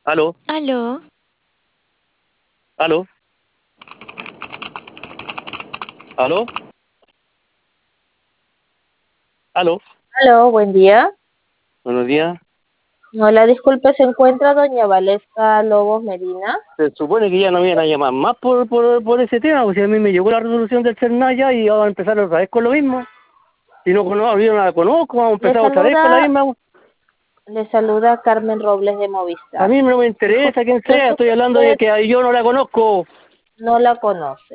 Aló, Aló, aló, aló, aló. Aló, buen día. Buenos días. Hola, disculpe, ¿se encuentra doña Valesca Lobos Medina? Se supone que ya no me iban a llamar más por ese tema, porque a mí me llegó la resolución del Cernaya y vamos a empezar otra vez con lo mismo. Si no conozco, yo no la conozco, vamos a Le empezar otra vez con la saluda, misma. le saluda Carmen Robles de A Movistar. mí no me Disculpe, interesa quién sea, estoy hablando de usted que yo no la conozco. no la conoce.